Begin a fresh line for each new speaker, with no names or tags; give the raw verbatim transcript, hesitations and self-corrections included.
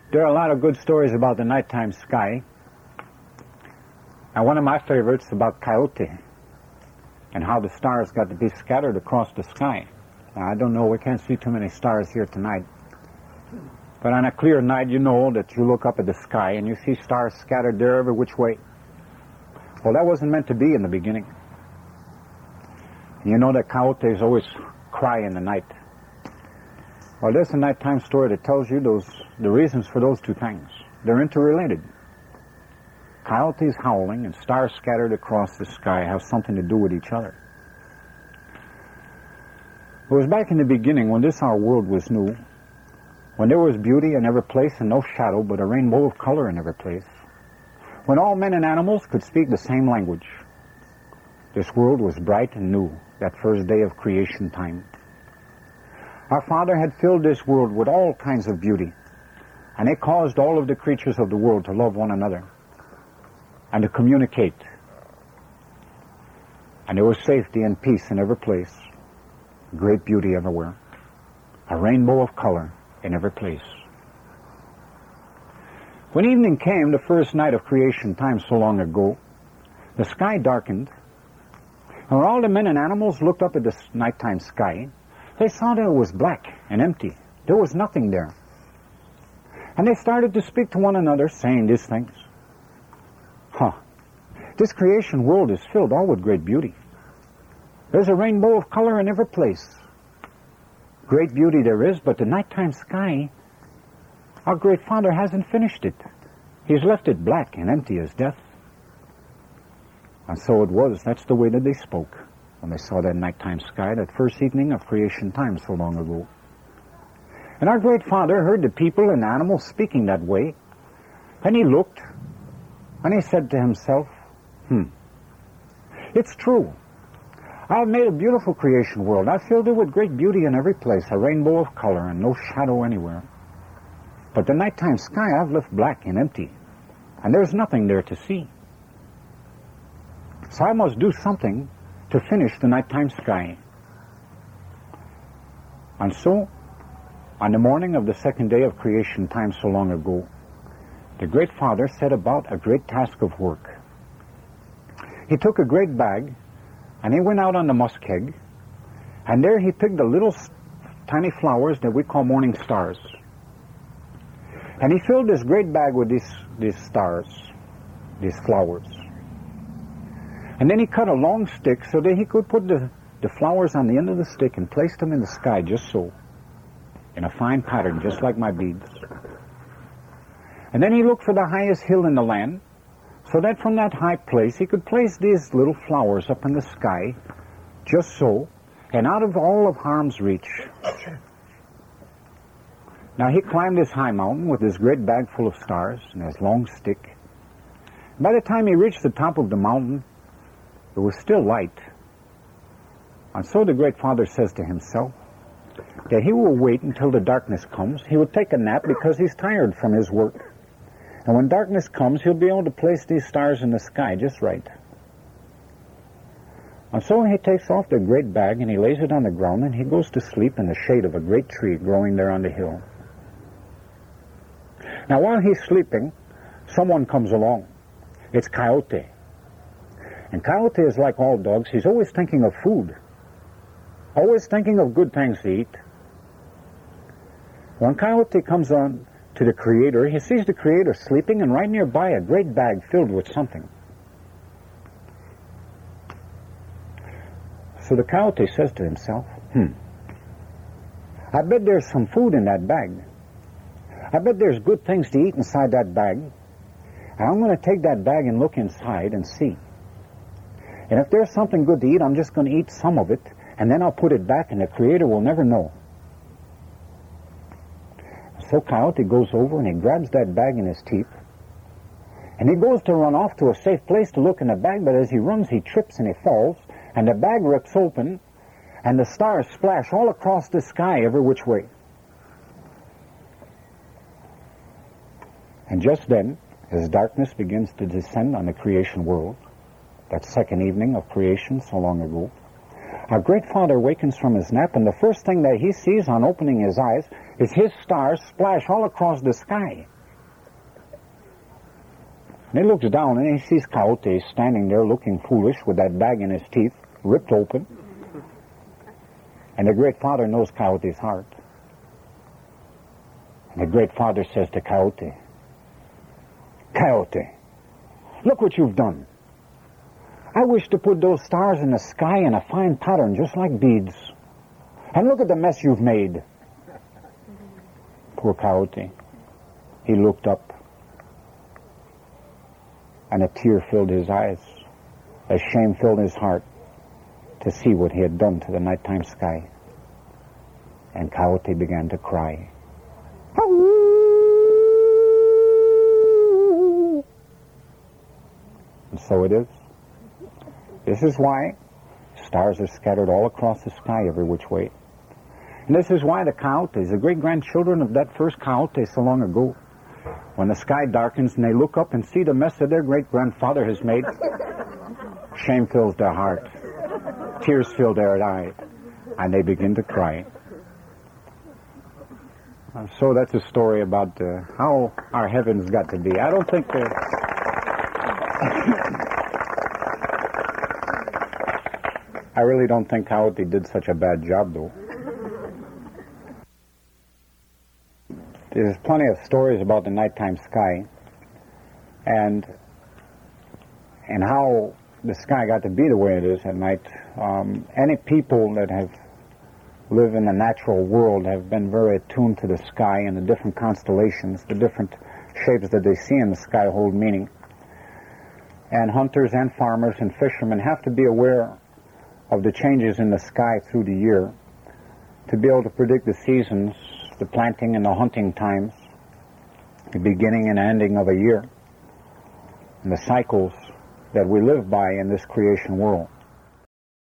There are a lot of good stories about the nighttime sky. And one of my favorites about Coyote and how the stars got to be scattered across the sky. Now, I don't know, we can't see too many stars here tonight. But on a clear night, you know that you look up at the sky and you see stars scattered there every which way. Well, that wasn't meant to be in the beginning. You know that coyotes always cry in the night. Well, there's a nighttime story that tells you those the reasons for those two things. They're interrelated. Coyotes howling and stars scattered across the sky have something to do with each other. It was back in the beginning when this our world was new, when there was beauty in every place and no shadow but a rainbow of color in every place, when all men and animals could speak the same language. This world was bright and new, that first day of creation time. Our Father had filled this world with all kinds of beauty, and it caused all of the creatures of the world to love one another and to communicate. And there was safety and peace in every place, great beauty everywhere, a rainbow of color in every place. When evening came, the first night of creation time so long ago, the sky darkened, and when all the men and animals looked up at the nighttime sky, they saw that it was black and empty. There was nothing there. And they started to speak to one another, saying these things. Huh. This creation world is filled all with great beauty. There's a rainbow of color in every place. Great beauty there is, but the nighttime sky, our great Father hasn't finished it. He's left it black and empty as death. And so it was. That's the way that they spoke when they saw that nighttime sky, that first evening of creation time so long ago. And our great Father heard the people and animals speaking that way, and he looked, and he said to himself, hmm, it's true. I've made a beautiful creation world. I've filled it with great beauty in every place, a rainbow of color and no shadow anywhere. But the nighttime sky I've left black and empty, and there's nothing there to see. So I must do something to finish the nighttime sky. And so, on the morning of the second day of creation time so long ago, the great Father set about a great task of work. He took a great bag, and he went out on the muskeg, and there he picked the little tiny flowers that we call morning stars. And he filled this great bag with these, these stars, these flowers. And then he cut a long stick so that he could put the, the flowers on the end of the stick and place them in the sky just so, in a fine pattern, just like my beads. And then he looked for the highest hill in the land, so that from that high place he could place these little flowers up in the sky, just so, and out of all of harm's reach. Now he climbed this high mountain with his great bag full of stars and his long stick. By the time he reached the top of the mountain, it was still light. And so the great Father says to himself that he will wait until the darkness comes. He will take a nap because he's tired from his work. And when darkness comes, he'll be able to place these stars in the sky just right. And so he takes off the great bag and he lays it on the ground and he goes to sleep in the shade of a great tree growing there on the hill. Now while he's sleeping, someone comes along. It's Coyote. And Coyote is like all dogs. He's always thinking of food. Always thinking of good things to eat. When Coyote comes on to the Creator, he sees the Creator sleeping and right nearby a great bag filled with something. So the Coyote says to himself, hmm, I bet there's some food in that bag. I bet there's good things to eat inside that bag. And I'm going to take that bag and look inside and see. And if there's something good to eat, I'm just going to eat some of it, and then I'll put it back, and the Creator will never know. So Coyote goes over, and he grabs that bag in his teeth, and he goes to run off to a safe place to look in the bag, but as he runs, he trips and he falls, and the bag rips open, and the stars splash all across the sky every which way. And just then, as darkness begins to descend on the creation world, that second evening of creation so long ago, our great Father awakens from his nap, and the first thing that he sees on opening his eyes is his stars splash all across the sky. And he looks down and he sees Coyote standing there looking foolish with that bag in his teeth, ripped open. And the Great Father knows Coyote's heart. And the Great Father says to Coyote, Coyote, look what you've done. I wish to put those stars in the sky in a fine pattern, just like beads. And look at the mess you've made. Poor Coyote. He looked up, and a tear filled his eyes, as shame filled his heart to see what he had done to the nighttime sky. And Coyote began to cry. And so it is. This is why stars are scattered all across the sky every which way. And this is why the coyotes, the great-grandchildren of that first coyote so long ago, when the sky darkens and they look up and see the mess that their great-grandfather has made, shame fills their heart, tears fill their eyes, and they begin to cry. Uh, so that's a story about uh, how our heavens got to be. I don't think that... I really don't think Coyote did such a bad job, though. There's plenty of stories about the nighttime sky and and how the sky got to be the way it is at night. Um, any people that have lived in the natural world have been very attuned to the sky and the different constellations, the different shapes that they see in the sky hold meaning. And hunters and farmers and fishermen have to be aware of the changes in the sky through the year to be able to predict the seasons, the planting and the hunting times, the beginning and ending of a year, and the cycles that we live by in this creation world.